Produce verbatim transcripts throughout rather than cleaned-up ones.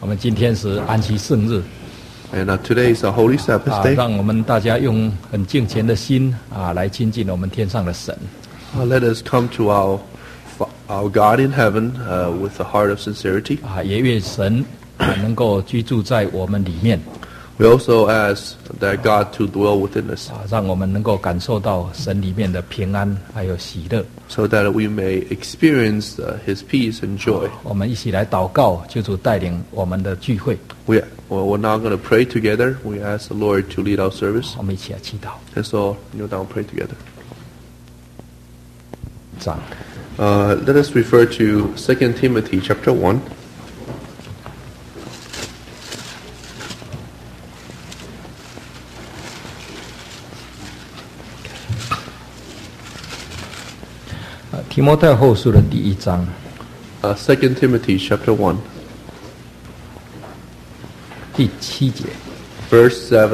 我们今天是安息圣日， And uh, today is a holy Sabbath 啊， day. 让我们大家用很敬虔的心啊，来亲近我们天上的神。 Uh, let us come to our our God in heaven uh, with a heart of sincerity. 啊，也愿神啊能够居住在我们里面， We also ask that God to dwell within us, 啊，让我们能够感受到神里面的平安还有喜乐。 so that we may experience uh, His peace and joy. 我们一起来祷告，求主带领我们的聚会。 We well, we're now going to pray together. We ask the Lord to lead our service. 我们一起来祈祷。 And so kneel down, pray together. 长 Uh, let us refer to Second Timothy chapter one. 啊，提摩太后书的第一章 Uh, Second Timothy chapter one, 第七节。 verse seven.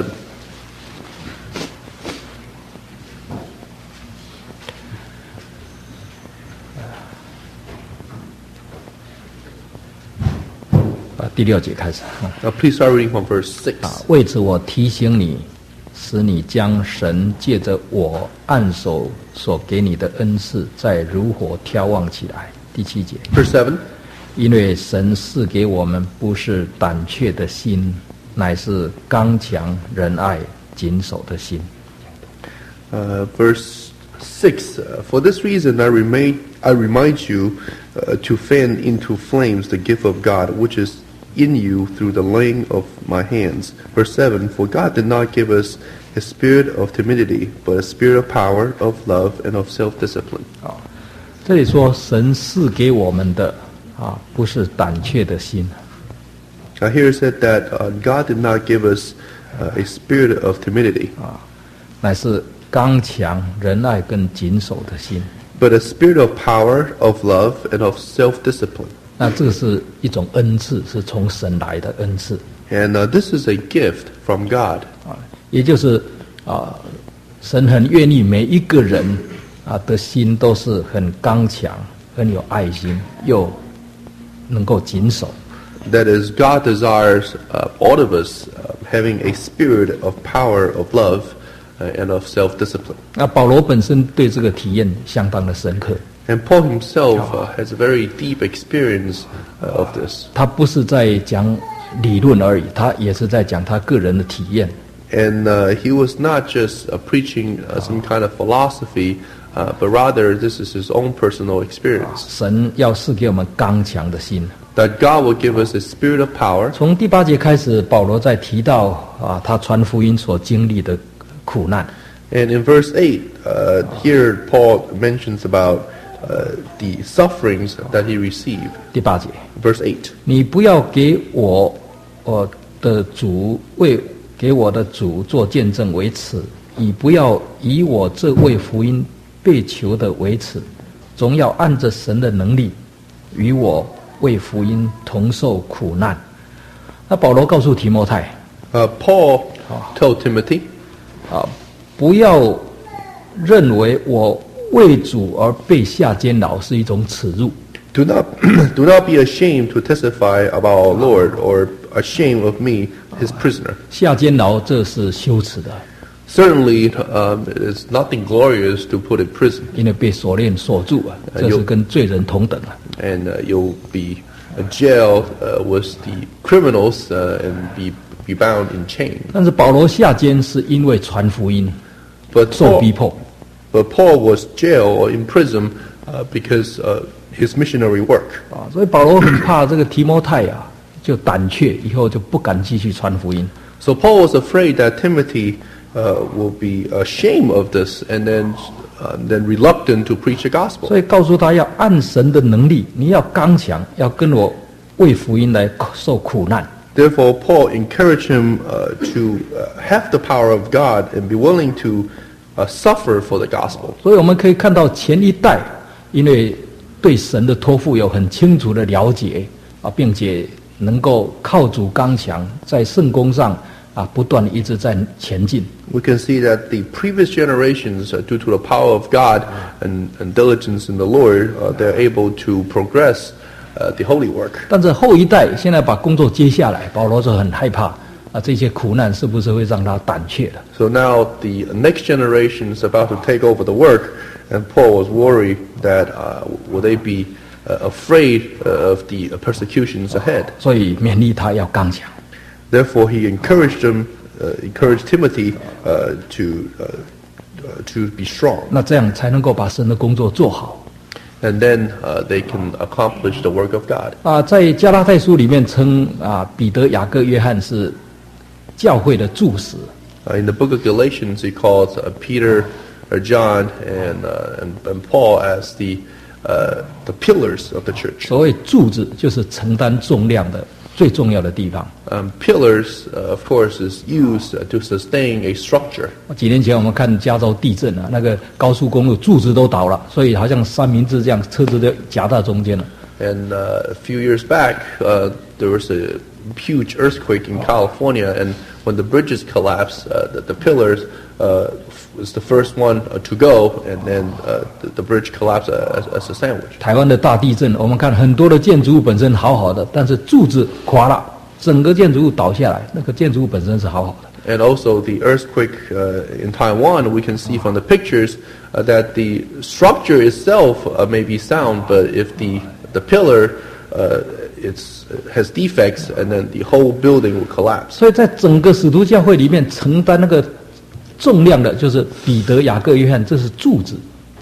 啊，第六节开始。啊 Uh, please start reading from verse six. 啊，为此我提醒你，使你将神借着我按手所给你的恩赐，再如火挑旺起来。第七节， Verse seven. 因为神赐给我们不是胆怯的心，乃是刚强、仁爱、谨守的心。 Uh, verse six. Uh, For this reason I remind, I remind you uh, to fan into flames the gift of God, which is in you through the laying of my hands. Verse seven. For God did not give us a spirit of timidity, but a spirit of power, of love, and of self-discipline. 啊，这里说神赐给我们的啊，不是胆怯的心， Now here it said that uh, God did not give us uh, a spirit of timidity, 乃是刚强、仁爱跟谨守的心。 but a spirit of power, of love, and of self-discipline. 那这个是一种恩赐，是从神来的恩赐 And uh, this is a gift from God. 啊，也就是啊，神很愿意每一个人啊的心都是很刚强、很有爱心，又能够谨守。 That is, God desires uh, all of us uh, having a spirit of power, of love, uh, and of self-discipline. 那保罗本身对这个体验相当的深刻， And Paul himself uh, has a very deep experience uh, of this. 他不是在讲理论而已，他也是在讲他个人的体验。 And uh, he was not just uh, preaching uh, some kind of philosophy, uh, but rather this is his own personal experience. 神要赐给我们刚强的心。 That God will give us a spirit of power. 从第八节开始，保罗在提到啊，他传福音所经历的苦难。 And in verse eight, uh, here Paul mentions about uh, the sufferings that he received. 第八节， Verse eight. 你不要给我我的主为给我的主做见证为耻，你不要以我这位福音被囚的为耻，总要按着神的能力，与我为福音同受苦难。那保罗告诉提摩太 Uh, Paul told Timothy, 啊，不要认为我为主而被下监牢是一种耻辱。 do not, do not be ashamed to testify about our Lord, or ashamed of me, his prisoner. 下监牢这是羞耻的， Certainly, um, it is nothing glorious to put in prison, 因为被锁链锁住啊，这是跟罪人同等啊。 and uh, you'll be uh, jailed uh, with the criminals uh, and be, be bound in chain. 但是保罗下监是因为传福音 But 受逼 Paul, 迫， but Paul was jailed or in prison uh, because uh, his missionary work. 啊，所以保罗很怕这个提摩太啊，就胆怯，以后就不敢继续传福音。 So Paul was afraid that Timothy uh, will be ashamed of this, and then uh, then reluctant to preach the gospel. 所以告诉他要按神的能力，你要刚强，要跟我为福音来受苦难。 Therefore, Paul encouraged him uh, to uh, have the power of God and be willing to uh, suffer for the gospel. 所以我们可以看到前一代，因为对神的托付有很清楚的了解啊，并且能够靠主刚强，在圣工上啊不断一直在前进。 We can see that the previous generations, uh, due to the power of God and, and diligence in the Lord, uh, they're able to progress uh, the holy work. 但是后一代现在把工作接下来，保罗就很害怕啊，这些苦难是不是会让他胆怯的？ So now the next generation is about to take over the work, and Paul was worried that uh, will they be uh, afraid of the persecutions ahead. 所以勉励他要刚强。 Therefore, he encouraged them, uh, encouraged Timothy uh, to uh, uh, to be strong, 那这样才能够把神的工作做好。 and then uh, they can accomplish the work of God. 啊，在加拉太书里面称啊，彼得、雅各、约翰是教会的柱石。 Uh, in the book of Galatians, he calls uh, Peter, uh, John, and, uh, and and Paul as the uh, the pillars of the church. 所谓柱子，就是承担重量的最重要的地方。 Um, pillars, uh, of course, is used uh, to sustain a structure. 几年前我们看加州地震啊，那个高速公路柱子都倒了，所以好像三明治这样，车子都夹到中间了。 And uh, a few years back, uh, there was a huge earthquake in California, and when the bridges collapsed, uh, the, the pillars uh, was the first one uh, to go, and then uh, the, the bridge collapsed as, as a sandwich. 台湾的大地震，我们看很多的建筑物本身好好的，但是柱子垮了，整个建筑物倒下来，那个建筑物本身是好好的。 And also the earthquake uh, in Taiwan, we can see from the pictures uh, that the structure itself uh, may be sound, but if the the pillar uh, it's has defects, and then the whole building will collapse. 所以在整个使徒教会里面，承担那个重量的就是彼得、雅各、约翰，这是柱子。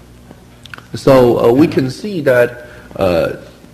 So uh, we can see that uh,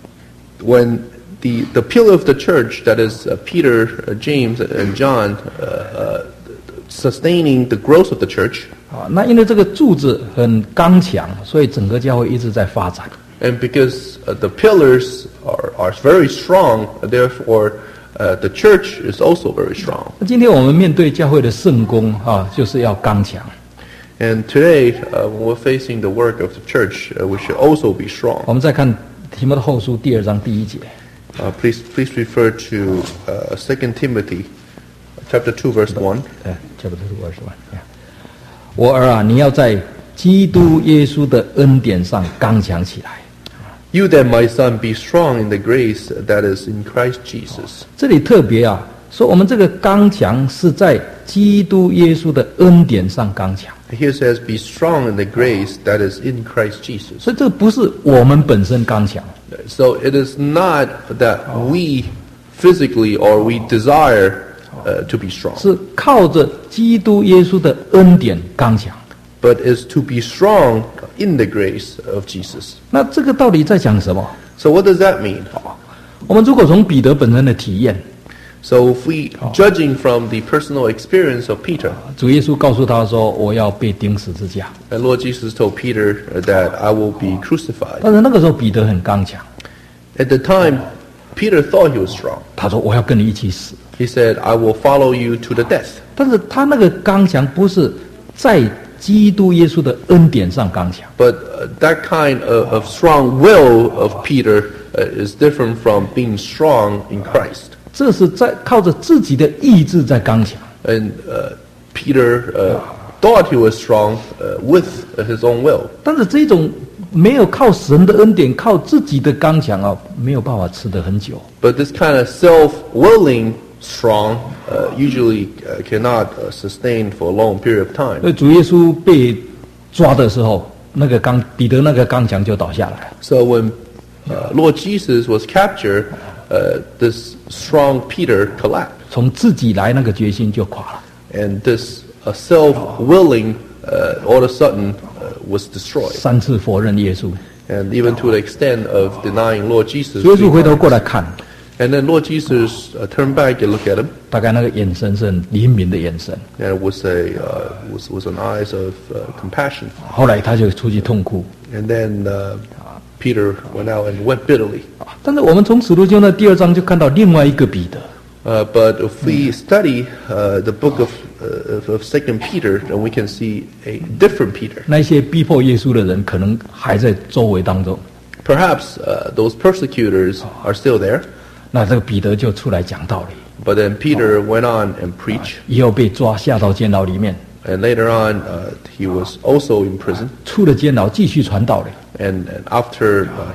when the the pillar of the church, that is uh, Peter, uh, James, and John, uh, uh, sustaining the growth of the church. 啊，那因为这个柱子很刚强，所以整个教会一直在发展。 And because uh, the pillars are, are very strong, therefore uh, the church is also very strong. 那今天我们面对教会的圣工啊，就是要刚强。 And today, uh, when we're facing the work of the church, uh, we should also be strong. 我们再看提摩太后书第二章第一节， Uh, please, please refer to uh, Second Timothy, chapter two, verse one. 对，这不是二十万。我儿啊，你要在基督耶稣的恩典上刚强起来。 You then, my son, be strong in the grace that is in Christ Jesus. 这里特别啊，说我们这个刚强是在基督耶稣的恩典上刚强， Here says, be strong in the grace that is in Christ Jesus. 所以这不是我们本身刚强， So it is not that we physically or we desire uh, to be strong, 是靠着基督耶稣的恩典刚强。 but is to be strong in the grace of Jesus. 那这个到底在讲什么？ So what does that mean? 我们如果从彼得本身的体验， So if we, judging from the personal experience of Peter, 主耶稣告诉他说：“我要被钉十字架。 and Lord Jesus told Peter that I will be crucified. ” 但是那个时候彼得很刚强， At the time, Peter thought he was strong. 他说：“我要跟你一起死。 He said, I will follow you to the death. ” 但是他那个刚强不是在基督耶稣的恩典上刚强， But uh, that kind of, of strong will of Peter uh, is different from being strong in Christ. 这是在靠着自己的意志在刚强。 And uh, Peter uh, thought he was strong uh, with his own will. 但是这种没有靠神的恩典，靠自己的刚强啊，没有办法吃得很久。 But this kind of self-willing strong uh, usually uh, cannot uh, sustain for a long period of 所 time. 以主耶稣被抓的时候，那个刚彼得那个刚强就倒下来了。 So when uh, Lord Jesus was captured, uh, this strong Peter collapsed. 从自己来那个决心就垮了。 And this uh, self-willing uh, all of a sudden uh, was destroyed. 三次否认耶稣， And even to the extent of denying Lord Jesus. 主耶稣 three 回头 times. 过来看， And then Lord Jesus uh, turned back and looked at him, 大概那个眼神是很怜悯的眼神。 and it was a uh, was was an eyes of uh, compassion. 后来他就出去痛哭。 And then uh, Peter went out and wept bitterly. 但是我们从使徒行传的第二章就看到另外一个彼得， Uh, but if we study uh, the book of uh, of, of Second Peter, then we can see a different Peter. 那些逼迫耶稣的人可能还在周围当中。 Perhaps uh, those persecutors are still there. 那这个彼得就出来讲道理， But then Peter went on and preached. 以后被抓下到监牢里面， And later on, uh, he was also in prison. 出了监牢继续传道理。 And, and after uh, he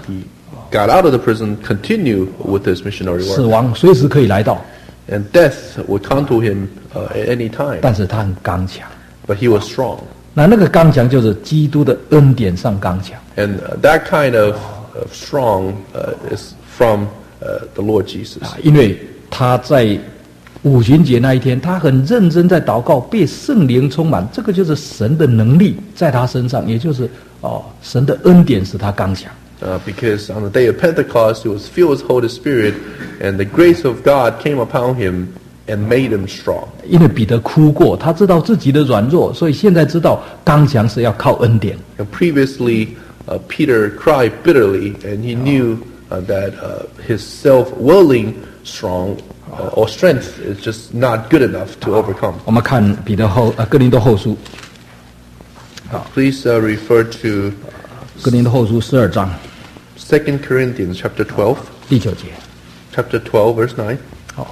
got out of the prison, continued with his missionary 死 work. 亡随时可以来到， And death would come to him uh, at any time. 但是他很刚强。 But he was strong. 那那个刚强就是基督的恩典上刚强。 And uh, that kind of, of strong uh, is from uh, the Lord Jesus. 啊，因为他在五旬节那一天，他很认真在祷告，被圣灵充满，这个就是神的能力在他身上，也就是哦，神的恩典使他刚强。 Uh, because on the day of Pentecost, he was filled with Holy Spirit, and the grace of God came upon him and made him strong. 因为彼得哭过，他知道自己的软弱，所以现在知道刚强是要靠恩典。 And previously, uh, Peter cried bitterly, and he knew uh, that uh, his self-willing strong uh, or strength is just not good enough to overcome. 我们看彼得后呃哥林多后书， Please uh, refer to 哥林多后书十二章 Second Corinthians chapter twelve, 第九节。 chapter twelve, verse nine. 好，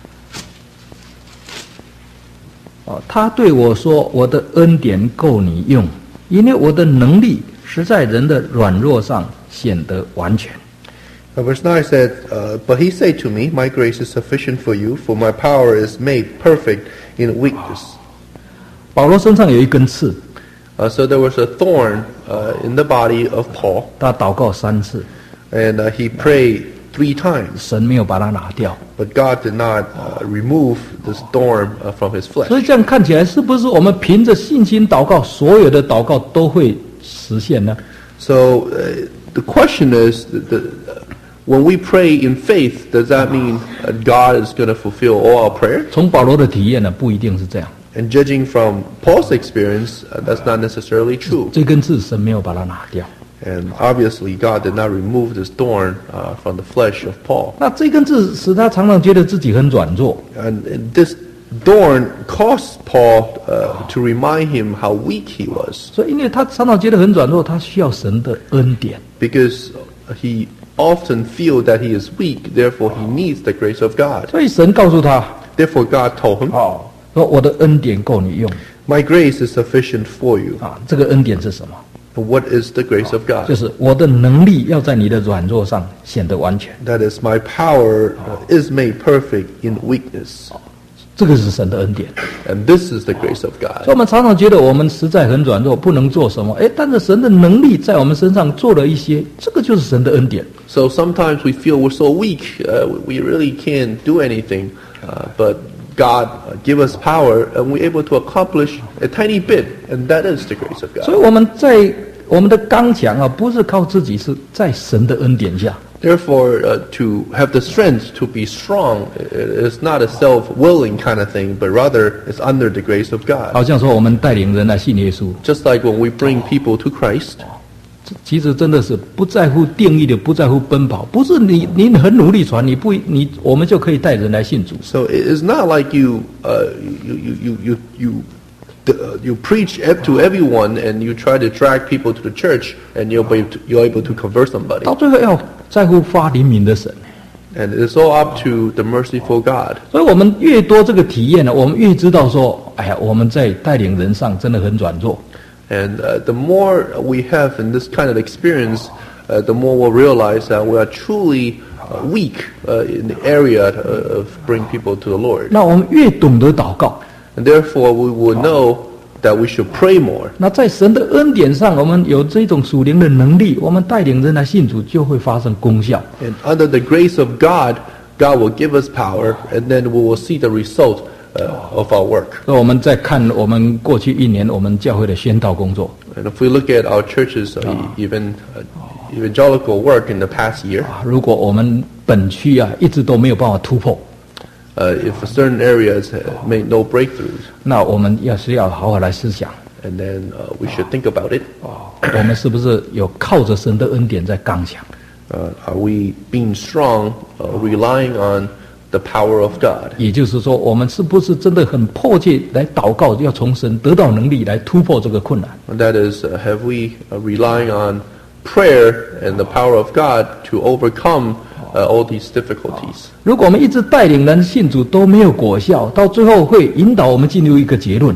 哦，他对我说：“我的恩典够你用，因为我的能力是在人的软弱上显得完全。” Uh, verse nine said, uh, But he said to me, My grace is sufficient for you, for my power is made perfect in weakness. 保罗身上有一根刺， Uh, so there was a thorn uh, in the body of Paul, 他祷告三次， and uh, he prayed three times, 神没有把它拿掉。 but God did not uh, remove this thorn uh, from his 所 flesh. 以这样看起来，是不是我们凭着信心祷告，所有的祷告都会实现呢？ So uh, the question is, the, the, uh, when we pray in faith, does that mean uh, God is going to fulfill all our prayer? 从保罗的体验呢，不一定是这样。 And judging from Paul's experience, uh, that's not necessarily true. 这根刺神没有把它拿掉。 And obviously, God did not remove this thorn uh, from the flesh of Paul. 那这根刺使他常常觉得自己很软弱。 And this thorn caused Paul uh, to remind him how weak he was, 所以，因为他常常觉得很软弱，他需要神的恩典。 because he often feels that he is weak, therefore he needs the grace of God. 所以神告诉他 Therefore God told him, 哦，说我的恩典够你用 My grace is sufficient for you. 啊。这个恩典是什么？ And what is the grace of 就 God? 是我的能力要在你的软弱上显得完全。 That is, my power uh, is made perfect in weakness. 这个是神的恩典。 And this is the grace of 所以 God. 我们常常觉得我们实在很软弱，不能做什么。哎，但是神的能力在我们身上做了一些，这个就是神的恩典。 So sometimes we feel we're so weak, uh, we really can't do anything, uh, but God uh, give us power, and we're able to accomplish a tiny bit, and that is the grace of 所以 God. 我们在我们的刚强啊，不是靠自己，是在神的恩典下。 Therefore, uh, to have the strength to be strong uh, is not a self-willing kind of thing, but rather it's under the grace of God. 好像说我们带领人来信耶稣， Just like when we bring people to Christ, 这其实真的是不在乎定义的，不在乎奔跑，不是你你很努力传，你不你我们就可以带人来信主。 so it is not like you uh, you you you you. you Uh, you preach ev- to everyone and you try to drag people to the church and you're able to, you're able to convert somebody. 到最后要在乎发灵敏的神。 And it's all up to the merciful God. 所以我们越多这个体验呢，我们越知道说，哎呀，我们在带领人上真的很软弱。 And uh, the more we have in this kind of experience, uh, the more we'll realize that we are truly uh, weak uh, in the area uh, of bringing people to the Lord. 那我们越懂得祷告， And therefore we will know that we should pray more. 那在神的恩典上，我们有这种属灵的能力，我们带领人来信主就会发生功效。 And under the grace of God, God will give us power, and then we will see the result uh, of our work. 所以我们再看我们过去一年我们教会的宣道工作 And if we look at our churches, uh, even uh, evangelical work in the past year, 啊，如果我们本区啊一直都没有办法突破， uh, if certain areas uh, made no breakthroughs, 那我们要是要好好来思想， and then uh, we should think about it. 我们是不是有靠着神的恩典在刚强？ Uh, are we being strong, uh, relying on the power of God? 也就是说，我们是不是真的很迫切来祷告，要从神得到能力来突破这个困难？ And that is, uh, have we uh, relying on prayer and the power of God to overcome uh, all these difficulties? 如果我们一直带领人信主都没有果效，到最后会引导我们进入一个结论：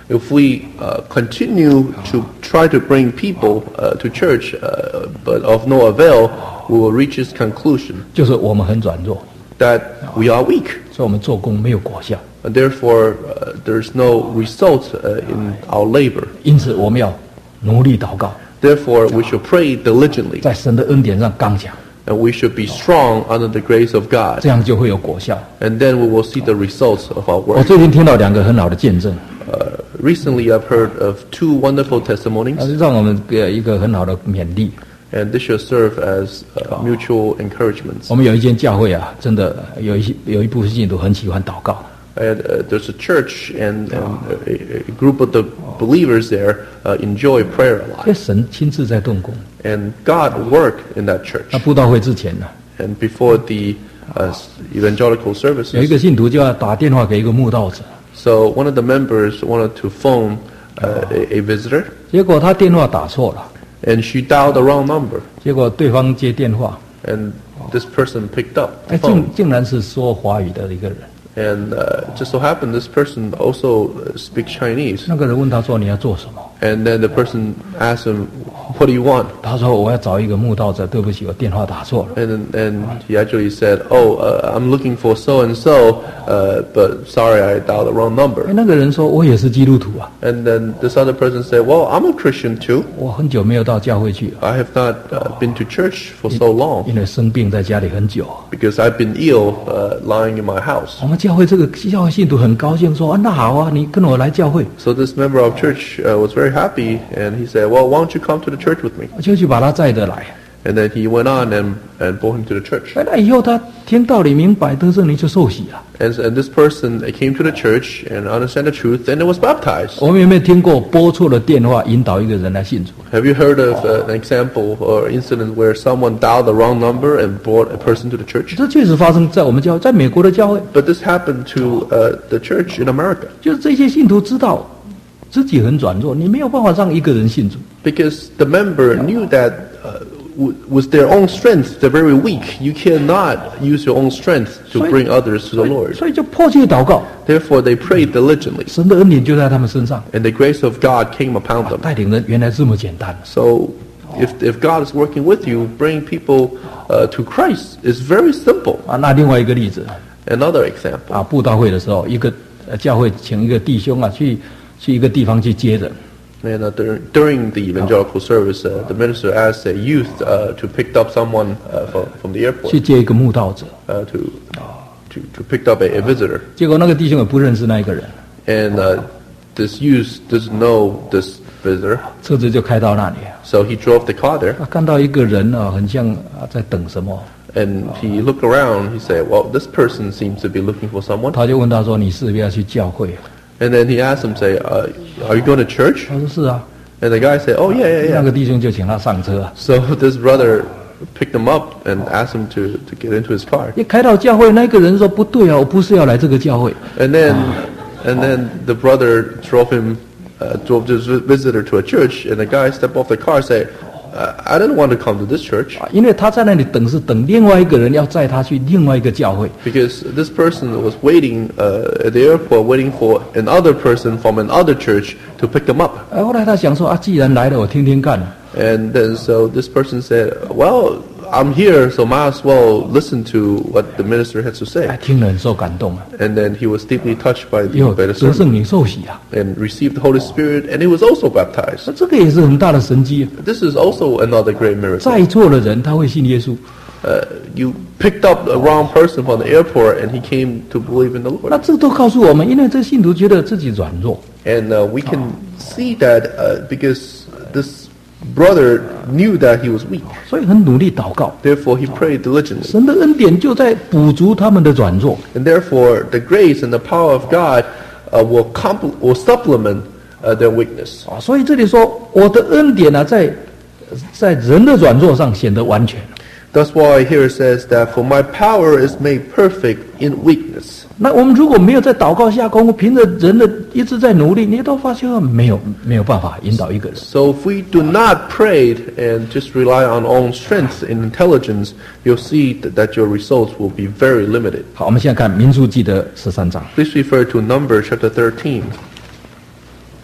If we uh, continue to try to bring people uh, to church, uh, but of no avail, we will reach this conclusion 就是我们很软弱， that we are weak. 所以我们做工没有果效。 And therefore, uh, there's no result uh, in our labor. 因此，我们要努力祷告， Therefore, we should pray diligently, 在神的恩典上刚强， and we should be strong under the grace of God. 这样就会有果效。 And then we will see the results of our 我 work. 最近听到两个很好的见证， Uh, recently, I've heard of two wonderful 那 testimonies, 是让我们给一个很好的勉励。 and this should serve as uh, mutual encouragements. 我们有一间教会啊，真的有一些有一部分信徒很喜欢祷告， And uh, there's a church and, and a, a group of the believers there uh, enjoy prayer a 因为 lot. 神亲自在动工。 And God worked in that church. 那布道会之前呢， And before the uh, evangelical 有一 services, 个信徒就要打电话给一个慕道者， so one of the members wanted to phone uh, a, a visitor, 结果他电话打错了， and she dialed the wrong number. 结果对方接电话， And this person picked up 哎， the 竟 phone. 竟然是说华语的一个人。 And uh, just so happened this person also uh, speaks Chinese. 那个人问他说：“你要做什么 And then the person asked him, what do you want?？” 他说：“我要找一个慕道者，对不起，我电话打错了。 And and he actually said, oh, uh, I'm looking for so-and-so, uh, but sorry, I dialed the wrong ” 哎， number. 那个人说：“我也是基督徒啊， And then this other person said, well, I'm a Christian too. 我很久没有到教会去了， I have not uh, been to church for so long 因为生病在家里很久。 because I've been ill uh, lying in my house. 我们教会这个教会信徒很高兴说：‘啊，那好啊，你跟我来教会。 So this member of church uh, was very happy, and he said, well, why don't you come to the church with me?’” 我就去把他载着来。 And then he went on and, and brought him to the church. 哎，那以后他听道理明白得圣灵就受洗了。 And, and this person came to the church and understand the truth, and it was baptized. 我们有没有听过拨错了电话引导一个人来信主？ Have you heard of uh, an example or incident where someone dialed the wrong number and brought a person to the church? 这确实发生在我们教，在美国的教会， But this happened to uh, the church in America 就是这些信徒知道自己很软弱，你没有办法让一个人信主。 because the member knew that uh, w- with their own strength, they're very weak. You cannot use your own strength to So- bring others to the Lord. 所以就迫切祷告， Therefore, they prayed diligently, 神的恩典就在他们身上， and the grace of God came upon them. 带领人原来这么简单。 So, if if God is working with you, bring people uh, to Christ is very simple. 啊，那另外一个例子 Another example. 啊，布道会的时候，一个呃教会请一个弟兄啊去去一个地方去接人， And uh, during, during the evangelical service, uh, the minister asked a youth uh, to pick up someone uh, from, from the 去 airport 接一个慕道者， uh, to, to to pick up a, a visitor. 结果那个弟兄也不认识那一个人， And uh, this youth doesn't know this visitor, 车子就开到那里， so he drove the car there. 他看到一个人啊，很像啊在等什么， And he looked around. He said, "Well, this person seems to be looking for someone." 他就问他说：“你是不是要去教会 And then he asked him, "Say, uh, are you going to church?" 他说：“是啊。” And the guy said, "Oh yeah, yeah, 那 yeah." 个弟兄就请他上车啊， So this brother picked him up and asked him to, to get into his car. 一开到教会，那个人说：“不对啊，我不是要来这个教会。 And then, and then the brother drove him, uh, drove this vi- visitor to a church. And the guy stepped off the car and said, uh, "I didn't want to come to this church." 啊，因为他在那里等是等另外一个人要载他去另外一个教会， Because this person was waiting uh, at the airport, waiting for another person from another church to pick them up. 哎，后来他想说啊，既然来了，我听听看。 And then so this person said, "Well, I'm here, so might as well listen to what the minister has to 哎， say." 听了很受感动啊， And then he was deeply touched by 又 the, by the 得 sermon 圣灵受洗啊， and received the Holy Spirit, and he was also baptized. 那这个也是很大的神迹。 This is also another great miracle. 载错了人，他会信耶稣。 Uh, you picked up the wrong person from the airport, and he came to believe in the 那 Lord. 这都告诉我们，因为这信徒觉得自己软弱， And uh, we can see that uh, because this brother knew that he was weak. 所以很努力祷告。 Therefore, he prayed diligently. 神的恩典就在补足他们的软弱。 And therefore, the grace and the power of God uh, will, compl- will supplement uh, their weakness. 啊，所以这里说我的恩典呢、在在人的软弱上显得完全。 That's why here it says that, "For my power is made perfect in weakness." 那我们如果没有在祷告下功夫，凭着人的一直在努力，你都发现没有没有办法引导一个人。 So if we do not pray and just rely on our own strength and intelligence, you'll see that, that your results will be very limited. 好，我们现在看民数记的十三章。 Please refer to Numbers chapter thirteen.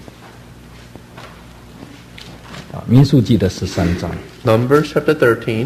民数记的十三章。 Numbers chapter thirteen.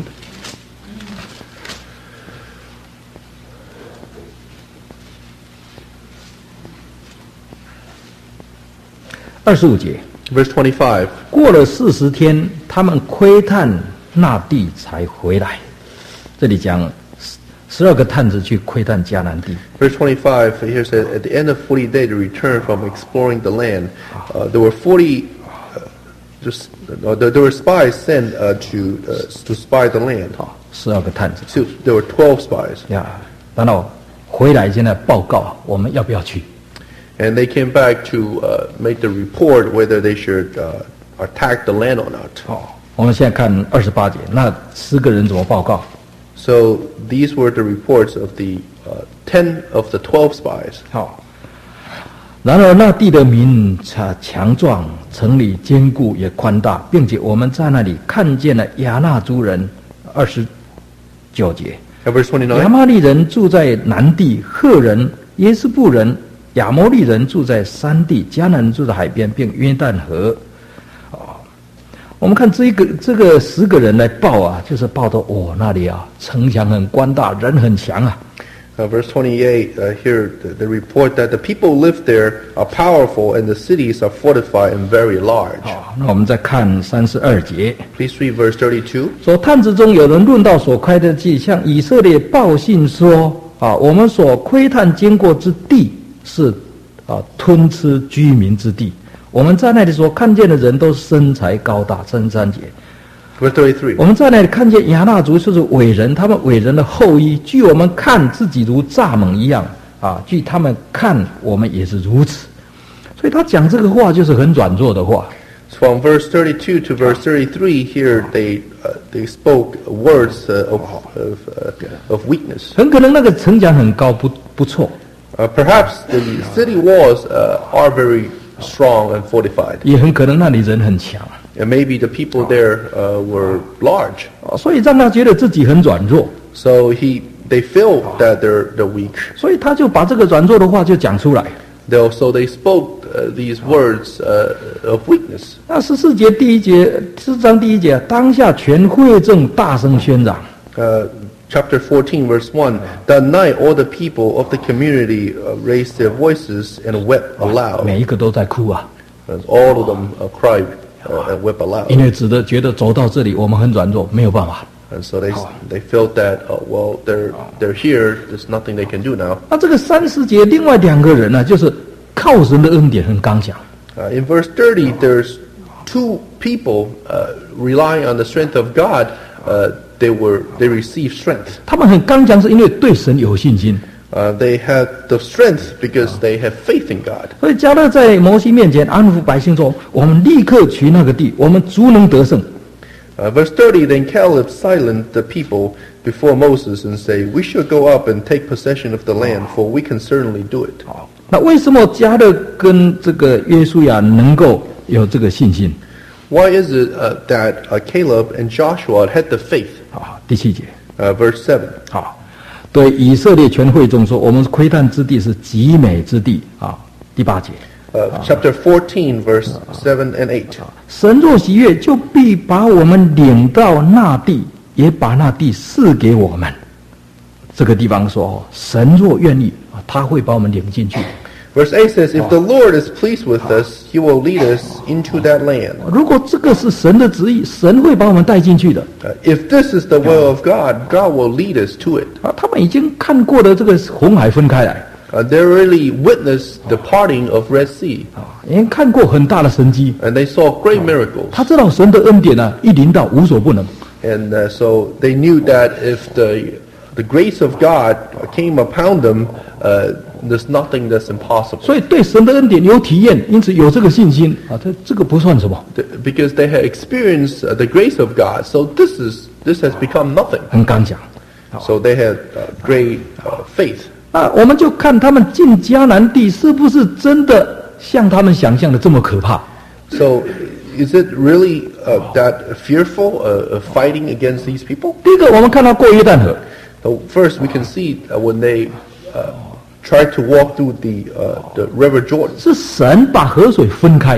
二十五节。 Verse twenty-five. 过了四十天，他们窥探那地才回来。这里讲十二个探子去窥探迦南地。 Verse twenty-five, here says, at the end of forty days, they returned from exploring the land. Uh, there were forty, uh, just, uh, there, there were spies sent uh, to uh, to spy the land. 好，十二个探子。 So there were twelve spies. 呀，然后回来现在报告我们要不要去。 And they came back to uh, make the report whether they should uh, attack the land or not. 好，我们现在看二十八节，那十个人怎么报告？ So these were the reports of the uh, ten of the twelve spies. 好，然而那地的民强强壮，城里坚固也宽大，并且我们在那里看见了亚纳族人。二十九节， And verse 亚 twenty-nine. 玛利人住在南地，赫人、耶斯布人、亚摩利人住在山地，迦南人住在海边，并约旦河。哦，我们看这个这个十个人来报啊，就是报道哦那里啊城墙很宽大，人很强啊。 Uh, verse twenty-eight, uh, here the, the report that the people live there are powerful and the cities are fortified and very large. 好，那我们再看三十二节， Please read verse thirty-two. 说探子中有人论到所窥的地，向以色列报信说啊，我们所窥探经过之地是啊吞吃居民之地。我们在那里所看见的人都身材高大。三十三节， Verse thirty-three. 我们在那里看见亚纳族就是伟人，他们伟人的后裔，据我们看自己如蚱蜢一样啊，据他们看我们也是如此。所以他讲这个话就是很软弱的话。 From verse thirty-two to verse thirty-three, here they uh, they spoke words uh, of of, uh, of weakness. 很可能那个城墙很高，不不错， Uh, perhaps the city walls uh, are very strong and fortified, 也很可能那里人很强。 and maybe the people there uh, were large. 哦，所以让他觉得自己很软弱， So he they feel that they're they're weak. 所以他就把这个软弱的话就讲出来。 They so they spoke uh, these words uh, of weakness. 那十四节第一节，四章第一节，当下全会众大声宣嚷。 Uh, chapter fourteen, verse one. That night, all the people of the community uh, raised their voices and wept aloud. 每一个都在哭啊， And all of them uh, cried uh, and wept 因 aloud. 为只的觉得走到这里我们很软弱，没有办法。 And so they they felt that uh, well they're they're here. There's nothing they can do now. 那这个三十节另外两个人呢，就是靠神的恩典很刚强。 Uh, in verse thirty, there's two people uh, relying on the strength of God. Uh, they were they received strength. 他们很刚强，是因为对神有信心。 Uh, they had the strength because they have faith in God. 所以加勒在摩西面前安抚百姓说：“我们立刻取那个地，我们足能得胜。” Uh, verse thirty, then Caleb silenced the people before Moses and say, "We should go up and take possession of the land, for we can certainly do it." 那为什么加勒跟这个约书亚能够有这个信心？ Why is it uh, that uh, Caleb and Joshua had the faith? 啊，第七节， Uh, verse seven. 好，对以色列全会众说：“我们窥探之地是极美之地。”啊，第八节， Uh, chapter fourteen, verse seven and eight. 神若喜悦，就必把我们领到那地，也把那地赐给我们。这个地方说，神若愿意啊，他会把我们领进去。 Verse eight says, "If the Lord is pleased with us, He will lead us into that land." 如果这个是神的旨意，神会把我们带进去的。 Uh, if this is the will of God, God will lead us to it. 啊，他们已经看过了这个红海分开来， Uh, they really witnessed the parting of Red Sea, 啊，已经看过很大的神迹。 and they saw great miracles. 他知道神的恩典呢、啊，一临到无所不能。 And uh, so they knew that if the the grace of God came upon them, uh, there's nothing that's impossible. 所以对神的恩典有体验，因此有这个信心啊，这这个不算什么， Th- Because they had experienced uh, the grace of God, so this is this has become nothing. 很刚强。 So they had uh, great uh, faith. 那我们就看他们进迦南地是不是真的像他们想象的这么可怕？ So is it really uh, that fearful uh, of fighting against these people? 第一个，我们看到过约旦河， So first, we can see uh, when they uh, tried to walk through the uh, the River Jordan. 是神把河水分开，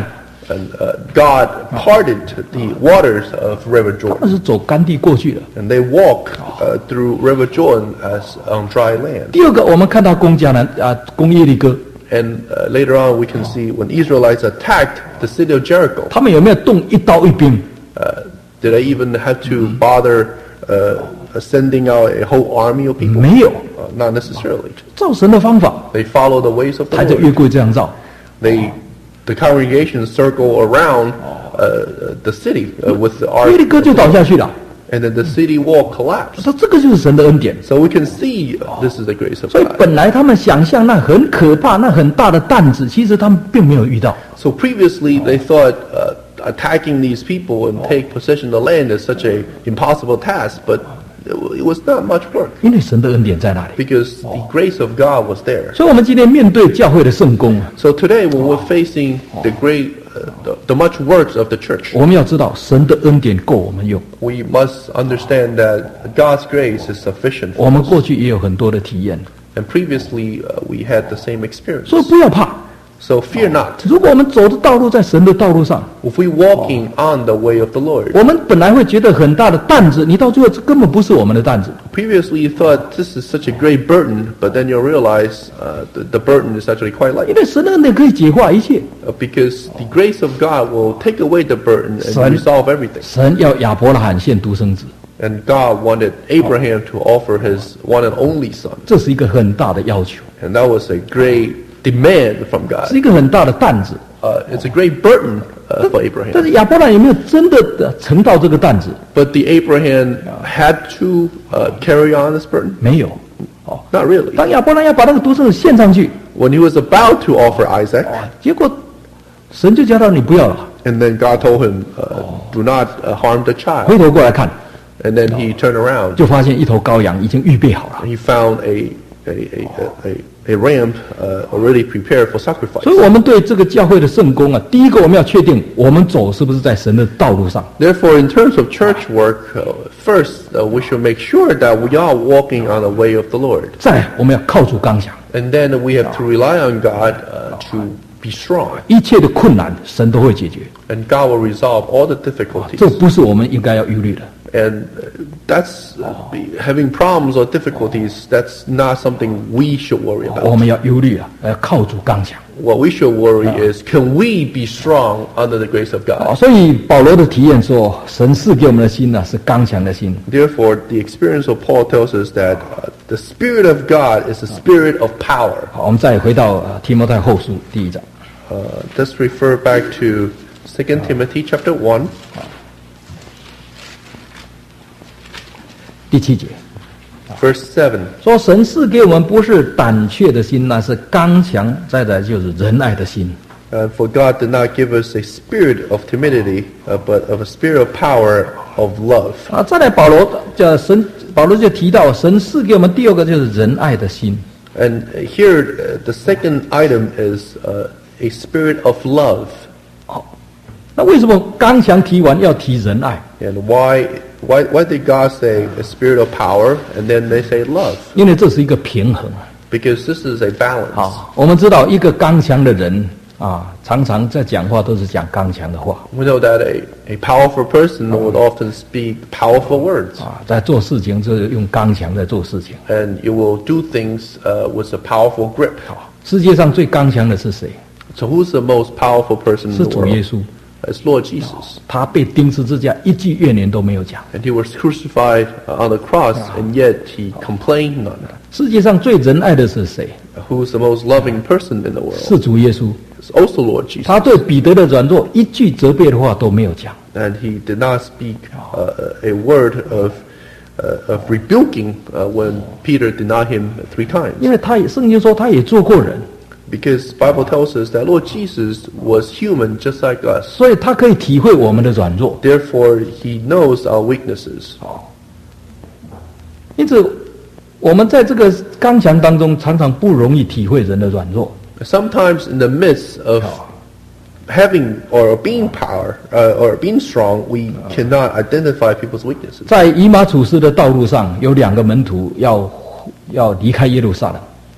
And uh, God parted the waters of River 他 Jordan. 们是走干地过去的。 And they walk uh, through River Jordan as on dry land. 第二个，我们看到攻迦南啊，攻耶利哥， And uh, later on we can see when Israelites attacked the city of Jericho, 他们有没有动一刀一兵？ uh, did they even have to bother uh, sending out a whole army of people? 没有， Uh, not necessarily. 照神的方法， They follow the ways of the 抬着 Lord. 约柜这样照。 They, the congregation circle around uh, the city uh, with the 耶 ark, 利哥就倒下去了。 and then the city wall collapsed. 说这个就是神的恩典。 So we can see uh, this is the grace of 所以 God. 本来他们想象那很可怕、那很大的担子，其实他们并没有遇到。 So previously they thought uh, attacking these people and take possession of the land is such a impossible task, but it w- it was not much work 因为神的恩典在那里。 because the grace of God was there. 所以，我们今天面对教会的圣工， So today when we're facing the great, uh, the, the much works of the church, 我们要知道神的恩典够我们用。 we must understand that God's grace is sufficient 我 for 们 us. 过去也有很多的体验， And previously uh, we had the same experience. 所以不要怕。 So fear not. 如果我们走的道路在神的道路上， If we walking on the way of the Lord, 我们本来会觉得很大的担子，你到最后这根本不是我们的担子。 previously you thought this is such a great burden, but then you realize uh, the, the burden is actually quite 因 light. 为神的恩典可以解化一切。 Uh, because the grace of God will take away the burden and Son. resolve everything. 神要亚伯拉罕献独生子， And God wanted Abraham to offer his one and only son. 这是一个很大的要求， And that was a great demand from 是 God. 一个很大的担子。 Uh, it's a great burden uh, for 但 Abraham. 是亚伯拉罕有没有真的呃承到这个担子？ But the Abraham had to uh, carry on this burden? 没有。哦， Not really. 当亚伯拉罕要把那个独生子献上去， When he was about to offer Isaac, 结果神就叫他你不要了， and then God told him, uh, do not uh, harm the child. 回头过来看， And then he turned around 就发现一头羔羊已经预备好了。 and he found a, a, a, a, a ram uh, already prepared for sacrifice. 所以，我们对这个教会的圣工啊，第一个我们要确定我们走是不是在神的道路上。 Therefore, in terms of church work, uh, first uh, we should make sure that we are walking on the way of the Lord. 再来，我们要靠主刚强， And then we have to rely on God uh, to be strong. 一切的困难神都会解决， And God will resolve all the 这 difficulties. 不是我们应该要忧虑的。 And uh, that's uh, be- having problems or difficulties, that's not something we should worry 我 about. 们要忧虑啊，要靠主刚强。 What we should worry is, can we be strong under the grace of 啊， God? 所以保罗的体验说，神赐给我们的心呢、是刚强的心。 Therefore, the experience of Paul tells us that uh, the Spirit of God is a spirit of power. 好，我们再回到呃提摩太后书第一章 Uh, let's refer back to Second Timothy chapter one, 第七节， verse seven. 说神赐给我们不是胆怯的心，那是刚强，再来就是仁爱的心。 Uh, for God did not give us a spirit of timidity, uh, but of a spirit of power, of love. 啊，再来保罗叫神，保罗就提到神赐给我们第二个就是仁爱的心。 And here, uh, the second item is uh, a spirit of love. 那为什么刚强提完要提仁爱？ And why, why, why did God say a spirit of power and then they say love? 因为这是一个平衡。 Because this is a balance. 好，我们知道一个刚强的人啊，常常在讲话都是讲刚强的话 We know that a, a powerful person would often speak powerful words. 啊，在做事情就是用刚强在做事情。 And you will do things uh, with a powerful grip. 世界上最刚强的是谁？ So who's the most powerful person in 是 the 主耶 world? 稣。 It's Lord Jesus. 他被钉十字架，一句怨言都没有讲。 And he was crucified uh, on the cross, and yet he complained none. 世界上最仁爱的是谁？ Who's the most loving person in the 是 world? 主耶稣。 It's also Lord Jesus. 他对彼得的软弱一句责备的话都没有讲。 And he did not speak uh, a word of, uh, of rebuking uh, when Peter denied him three times. 因为他也圣经说他也做过人， Because Bible tells us that Lord Jesus was human just like us. 所以他可以体会我们的软弱。 Therefore, he knows our weaknesses. 因此，我们在这个刚强当中，常常不容易体会人的软弱。 Sometimes in the midst of having or being power uh, or being strong, we cannot identify people's weaknesses. 在以马处斯的道路上，有两个门徒要要离开耶路撒冷。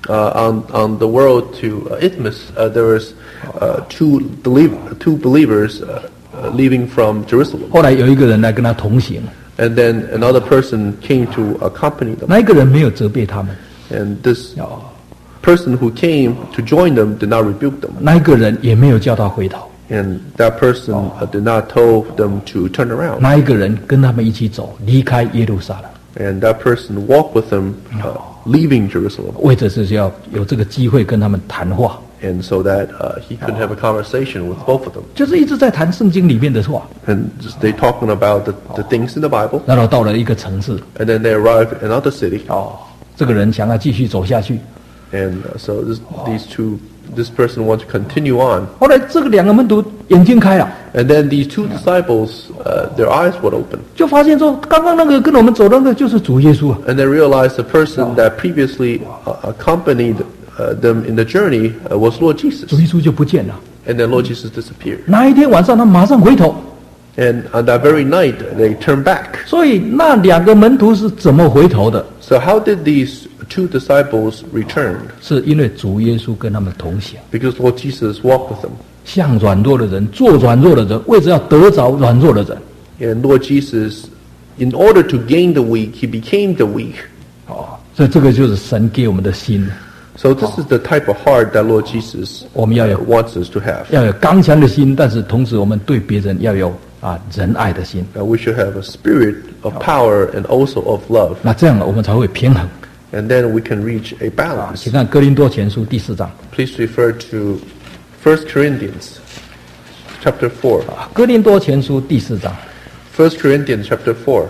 Uh, on on the road to uh, Isthmus, uh, there was uh, two believ- two believers uh, uh, leaving from Jerusalem, 后来有一个人来跟他同行， and then another person came to accompany them. 那一个人没有责备他们， And this 哦， person who came to join them did not rebuke them, 那一个人也没有叫他回头， and that person uh, did not tell them to turn around. 那一个人跟他们一起走，离开耶路撒冷， And that person walked with them, uh, leaving Jerusalem, 为的是要有这个机会跟他们谈话， and so that uh, he could have a conversation with both of them. 就是一直在谈圣经里面的话。 And just they talking about the, the things in the Bible, 然后到了一个城市， and then they arrived in another city, 哦，这个人想要继续走下去， and uh, so this, these two, this person wants to continue on. 后来这个两个门徒眼睛开了， And then these two disciples, uh, their eyes would open, 就发现说，刚刚那个跟我们走的那个就是主耶稣啊。 and they realized the person that previously uh, accompanied uh, them in the journey uh, was Lord Jesus. 主耶稣就不见了。 And then Lord Jesus disappeared. 那一天晚上，他马上回头。 And on that very night, they turned back. 所以那两个门徒是怎么回头的？ So how did these two disciples return? 是因为主耶稣跟他们同行， Because Lord Jesus walked with them. 向软弱的人做软弱的人，为着要得着软弱的人。 And Lord Jesus, in order to gain the weak, he became the weak. 哦，所以这个就是神给我们的心， So this is the type of heart that Lord Jesus 我们要 uh, 有 wants us to have. 要有刚强的心，但是同时我们对别人要有啊仁爱的心。 That we should have a spirit of power and also of love. 那这样我们才会平衡。 And then we can reach a 啊， balance. 请看哥林多前书第四章。 Please refer to First Corinthians chapter four. 啊，哥林多前书第四章。 First Corinthians chapter four.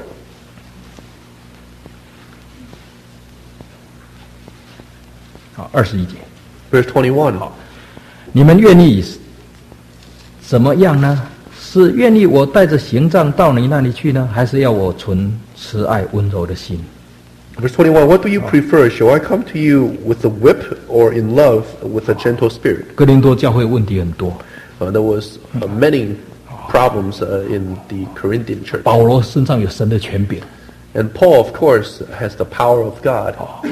好，二十一节， Verse twenty-one. 你们愿意怎么样呢？是愿意我带着刑杖到你那里去呢，还是要我存慈爱温柔的心？ Verse twenty-one. What do you prefer? Shall I come to you with a whip or in love with a gentle spirit? 哥林多教会问题很多， Uh, there was uh, many problems uh, in the Corinthian church. 保罗身上有神的权柄， And Paul, of course, has the power of God.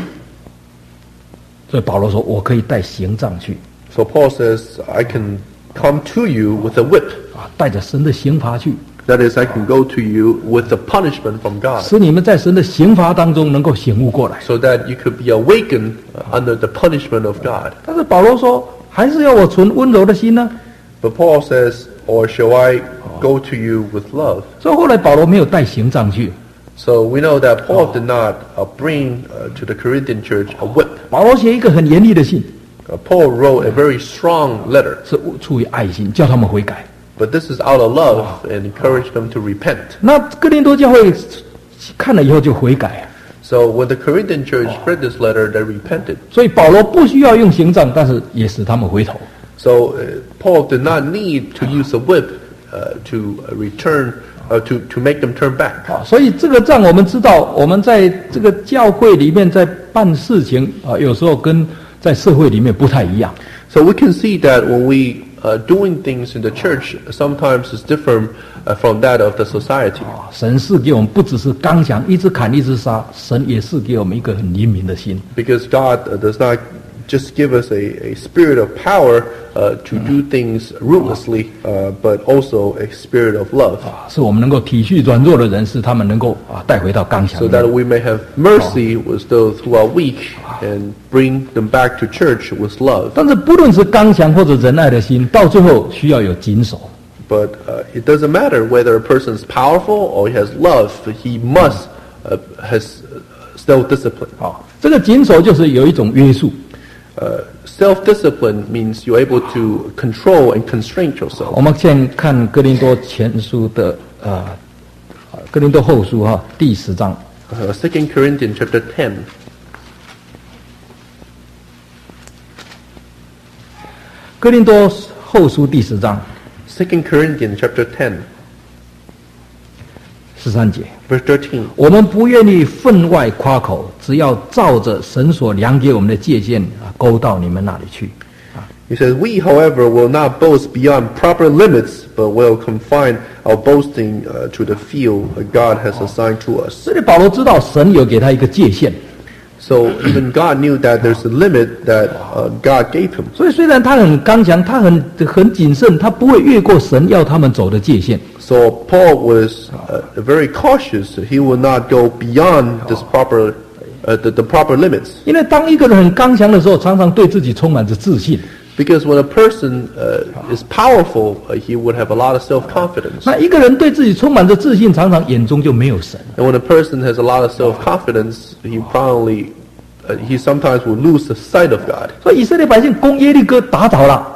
所以保罗说：“我可以带刑杖去 So Paul says, I can come to you with a whip. 啊，带着神的刑罚去， That is, I can go to you with the punishment from God, 使你们在神的刑罚当中能够醒悟过来。 so that you could be awakened uh, under the punishment of God. ” 但是保罗说：“还是要我存温柔的心呢。 But Paul says, or shall I go to you with love? ” 所以后来保罗没有带刑杖去， So we know that Paul did not uh, bring uh, to the Corinthian church a whip. 保罗写一个很严厉的信， Uh, Paul wrote a very strong letter, 是出于爱心，叫他们悔改。 but this is out of love and encourage them to repent. 那哥林多教会看了以后就悔改， So when the Corinthian church read this letter, they repented. 所以保罗不需要用刑杖，但是也使他们回头。 So uh, Paul did not need to use a whip uh, to uh, return, uh, to, to make them turn back. 啊，所以这个让我们知道，我们在这个教会里面在办事情啊，有时候跟在社会里面不太一样。 So we can see that when we uh, doing things in the church, sometimes it's different uh, from that of the society. 啊，神是给我们不只是刚强，一直砍一直杀，神也是给我们一个很灵敏的心。 Because God uh, does not just give us a, a spirit of power uh, to do things ruthlessly, uh, but also a spirit of love, 啊，是我们能够体恤软弱的人，是他们能够啊带回到刚强 so 里面。 that we may have mercy with those who are weak and bring them back to church with love. 但是不论是刚强或者仁爱的心，到最后需要有谨守。 But uh, it doesn't matter whether a person is powerful or he has love, he must uh, has self-discipline. 啊，这个谨守就是有一种约束。 Uh, self-discipline means you're able to control and constrain yourself. 我们先看哥林多前书的呃，啊哥林多后书哈、第十章。 Uh, Second Corinthians chapter ten. 哥林多后书第十章 Second Corinthians chapter ten, 十三节， verse thirteen. 我们不愿意分外夸口，只要照着神所量给我们的界限啊，勾到你们那里去。 He says, we, however, will not boast beyond proper limits, but will confine our boasting uh, to the field that God has assigned to us. 这里保罗知道神有给他一个界限， So even God knew that there's a limit that uh, God gave him. 所以虽然他很刚强，他很很谨慎，他不会越过神要他们走的界限。 So Paul was uh, very cautious. He would not go beyond this proper, uh, the, the proper limits. 因为当一个人很刚强的时候，常常对自己充满着自信。 Because when a person uh, is powerful, uh, he would have a lot of self-confidence. 那一个人对自己充满着自信，常常眼中就没有神。 And when a person has a lot of self-confidence, he probably, uh, he sometimes will lose the sight of God. 所以以色列百姓攻耶利哥打倒了，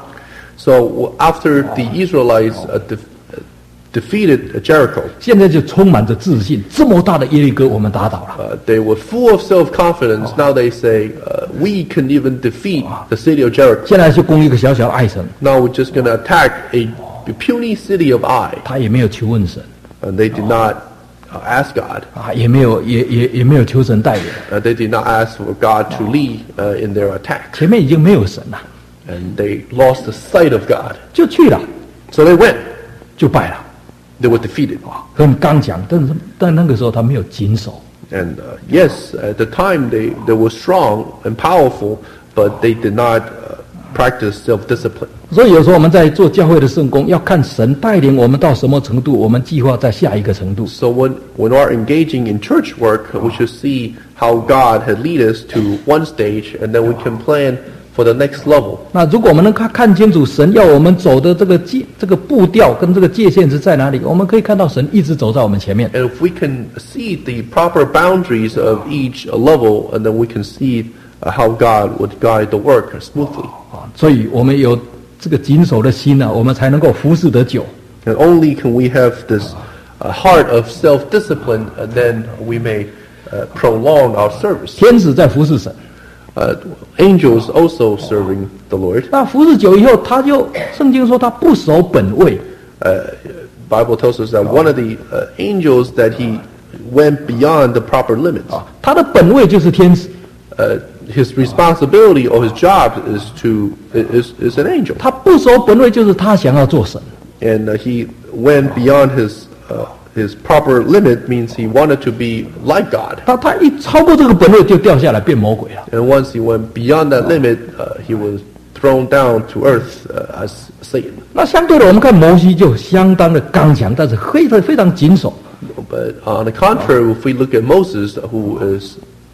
So after the Israelites uh, def- uh, defeated Jericho, 现在就充满着自信，这么大的耶利哥我们打倒了。 uh, they were full of self-confidence. Now they say, uh, we can even defeat the city of Jericho. 现在就攻一个小小的爱城， Now we're just going to attack a puny city of Ai. 他也没有求问神 And they did not uh, ask God. 啊，也没有也也也没有求神带领， Uh, they did not ask for God to lead uh, in their attack. 前面已经没有神了， And they lost the sight of God. 就去了， So they went. 就败了， They were defeated. 很刚强，但是但那个时候他没有谨守。 And uh, yes, at the time they, they were strong and powerful, but they did not uh, practice self-discipline. 所以有时候我们在做教会的圣工，要看神带领我们到什么程度，我们计划在下一个程度。 So when, when we're engaging in church work, we should see how God had lead us to one stage, and then we can plan for the next level. 那如果我们能看看清楚神要我们走的这个界、这个步调跟这个界限是在哪里，我们可以看到神一直走在我们前面。 And if we can see the proper boundaries of each level, and then we can see uh, how God would guide the work smoothly. 啊，所以我们有这个谨守的心呢、我们才能够服侍得久。 And only can we have this uh, heart of self-discipline, and then we may uh, prolong our service. 天使在服侍神， Uh, angels also serving the Lord. 那服侍久以后，他就圣经说他不守本位， Uh, Bible tells us that one of the uh, angels that he went beyond the proper limits. 啊，他的本位就是天使， Uh, his responsibility or his job is to is is an angel, 他不守本位就是他想要做神。 and uh, he went beyond his uh, his proper limit means he wanted to be like God. 他他一超过这个本位就掉下来变魔鬼了。 And once he went beyond that limit, uh, he was thrown down to earth uh, as Satan. 那相对的，我们看摩西就相当的刚强，但是非常非常谨守。 But on the contrary, if we look at Moses, who is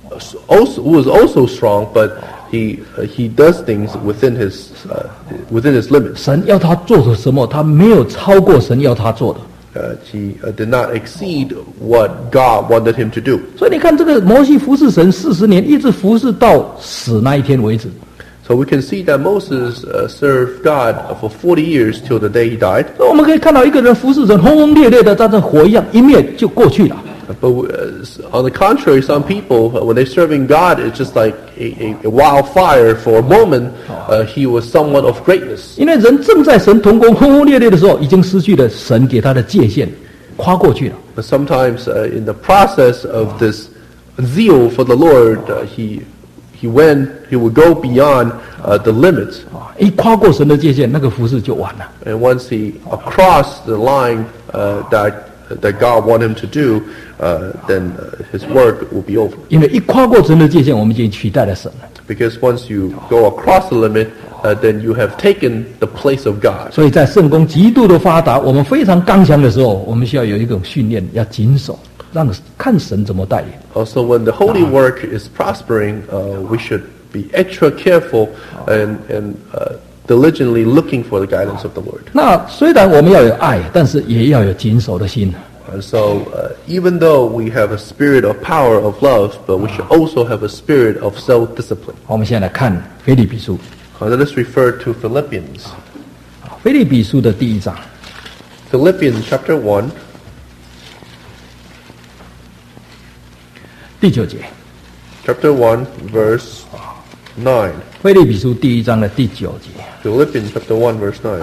also who is also strong, but he uh, he does things within his uh, within his limits. 神要他做的什么，他没有超过神要他做的。 Uh, he uh, did not exceed what God wanted him to do. 所以你看，这个摩西服侍神四十年，一直服侍到死那一天为止。 So we can see that Moses uh, served God for forty years till the day he died. 所以我们可以看到一个人服侍神轰轰烈烈的，但是火一样一灭就过去了。 But uh, on the contrary, some people, uh, when they're serving God, it's just like a, a, a wildfire. For a moment, uh, he was somewhat of greatness. 因为人正在神同工轰轰烈烈的时候，已经失去了神给他的界限，跨过去了。 But sometimes, uh, in the process of this zeal for the Lord, uh, he he went, he would go beyond uh, the limits. 啊，一跨过神的界限，那个服侍就完了。 And once he crossed the line uh, that that God wanted him to do, uh, then uh, his work will be over. 因为一跨过神的界限，我们已经取代了神了。 Because once you go across the limit, uh, then you have taken the place of God. 所以在圣功极度的发达，我们非常刚强的时候，我们需要有一种训练，要谨守，让看神怎么带领。 Also, when the holy work is prospering, uh, we should be extra careful and and uh, diligently looking for the guidance of the Lord. 那虽然我们要有爱，但是也要有谨守的心。 And so, uh, even though we have a spirit of power of love, but we should also have a spirit of self-discipline. 我们现在来看腓立比书， Uh, let us refer to Philippians. 腓立比书的第一章 Philippians chapter one, 第九节。 chapter one, verse nine. 腓立比书第一章的第九节。 Philippians chapter one, verse nine.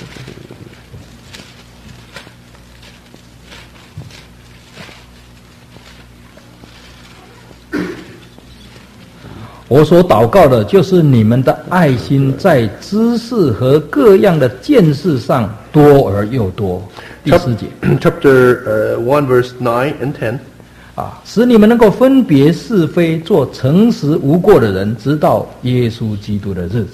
我所祷告的，就是你们的爱心在知识和各样的见识上多而又多。第十节， Chapter uh, one, verse nine and ten. 啊，使你们能够分别是非，做诚实无过的人，直到耶稣基督的日子。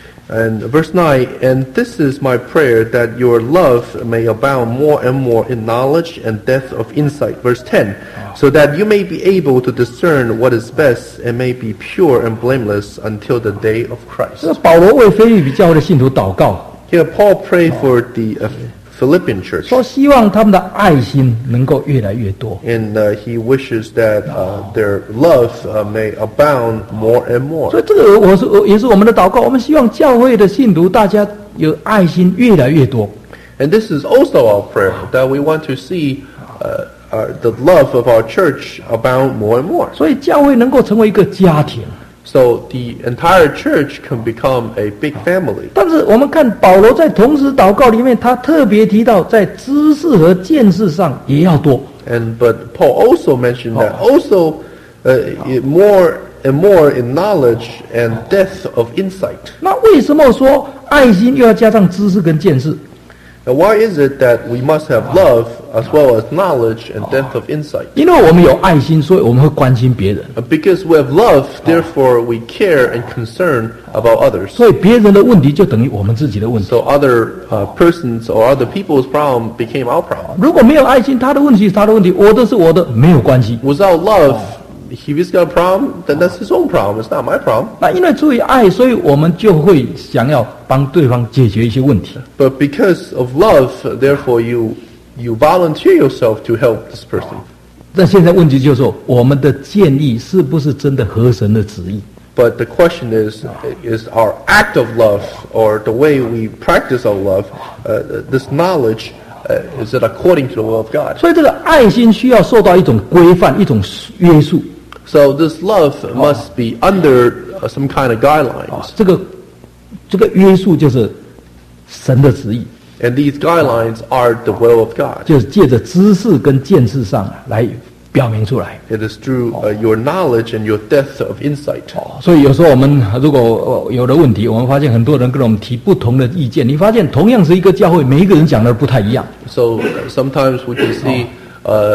And verse nine, and this is my prayer, that your love may abound more and more in knowledge and depth of insight. Verse ten, so that you may be able to discern what is best and may be pure and blameless until the day of 这个 Christ. 保罗为腓立比教会的信徒祷告， Here Paul prayed for the uh, Philippian church, 说希望他们的爱心能够越来越多。 and uh, he wishes that uh, their love uh, may abound more and 所 more. 以这个我是也是我们的祷告，我们希望教会的信徒大家有爱心越来越多。 And this is also our prayer, that we want to see uh, uh, the love of our church abound more and more. 所以教会能够成为一个家庭。 So the entire church can become a big family. 但是我们看保罗在同时祷告里面，他特别提到在知识和见识上也要多。 And but Paul also mentioned that also uh, it more and more in knowledge and depth of insight. 那为什么说爱心又要加上知识跟见识？ Now why is it that we must have love as well as knowledge and depth of insight? 因为我们有爱心，所以我们会关心别人， Uh, Because we have love, therefore we care and concern about others. 所以别人的问题就等于我们自己的问题。 So other uh, persons or other people's problem became our problem. 如果没有爱心，他的问题是他的问题，我的是我的，没有关系。 Without love, if he's got a problem, then that's his own problem. It's not my problem. 那因为出于爱，所以我们就会想要帮对方解决一些问题。 But because of love, therefore you you volunteer yourself to help this person. 那现在问题就是说，我们的建议是不是真的合神的旨意？ But the question is, is our act of love or the way we practice our love, uh, this knowledge, uh, is it according to the will of God? 所以这个爱心需要受到一种规范、一种约束。 So this love must be under uh, some kind of guidelines. 这个这个约束就是神的旨意， And these guidelines are the will of God. 就是借着知识跟见识上来表明出来。 It is through uh, your knowledge and your depth of insight. 所以有时候我们如果呃有的问题，我们发现很多人跟我们提不同的意见。你发现同样是一个教会，每一个人讲的不太一样。 So uh, sometimes we can see uh,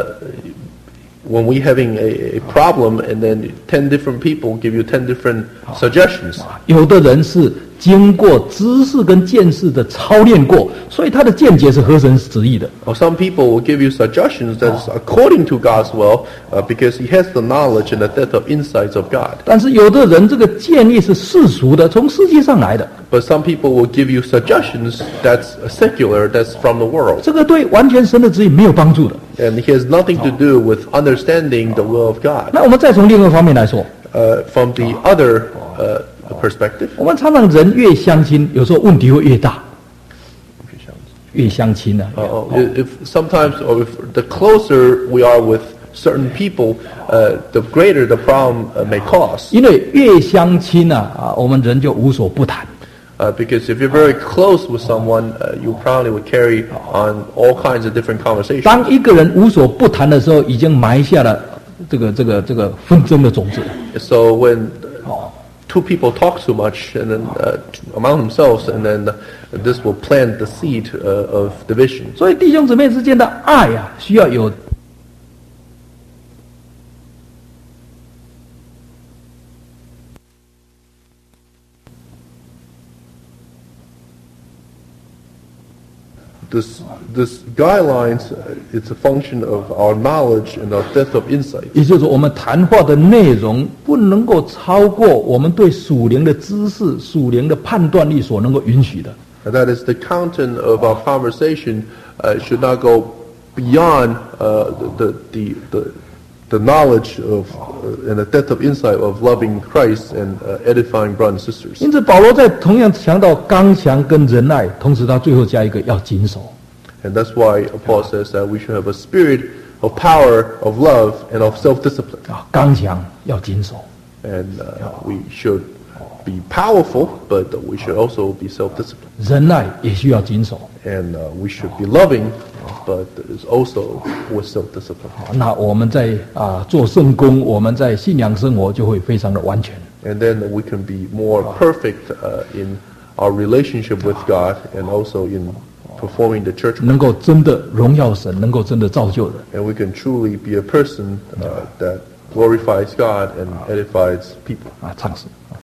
when we having a, a problem and then ten different people give you ten different suggestions. 有的人是经过知识跟见识的操练过，所以他的见解是合神旨意的。 Or some people will give you suggestions that is according to God's will uh, because he has the knowledge and the depth of insights of God. 但是有的人这个建议是世俗的，从世界上来的， But some people will give you suggestions that's secular, that's from the world. 这个对完全神的旨意没有帮助的。 And he has nothing to do with understanding the will of God. 那我们再从另外一方面来说， Uh, from the other uh, perspective, 我们常常人越相亲，有时候问题会越大。越相亲啊， uh, if sometimes or if the closer we are with certain people, uh, the greater the problem uh, may cause. 因为越相亲啊啊，我们人就无所不谈。 Uh, because if you're very close with someone, uh, you probably would carry on all kinds of different conversations. 当一个人无所不谈的时候，已经埋下了这个这个这个纷争的种子。 So when uh, two people talk too much and then uh, among themselves, and then uh, this will plant the seed uh, of division. 所以弟兄姊妹之间的爱啊，需要有。 This this guidelines, uh, it's a function of our knowledge and our depth of insight. 也就是说，我们谈话的内容不能够超过我们对属灵的知识、属灵的判断力所能够允许的。 And that is the content of our conversation uh, should not go beyond uh, the, the the the knowledge of uh, and the depth of insight of loving Christ and uh, edifying brothers and sisters. 因此，保罗在同样强调刚强跟仁爱，同时他最后加一个要谨守。 And that's why Paul says that we should have a spirit of power, of love, and of self-discipline. 啊，刚强要谨守。 And uh, we should be powerful, but we should also be self-disciplined. 仁爱也需要谨守。 And uh, we should be loving, but it's also with self-discipline. 好，那我们在啊做圣工，我们在信仰生活就会非常的完全。 And then we can be more perfect uh, in our relationship with God and also in performing the church 能 work. 够真的荣耀神，能够真的造就人。 And we can truly be a person uh, that glorifies God and edifies people. 啊，唱诗啊。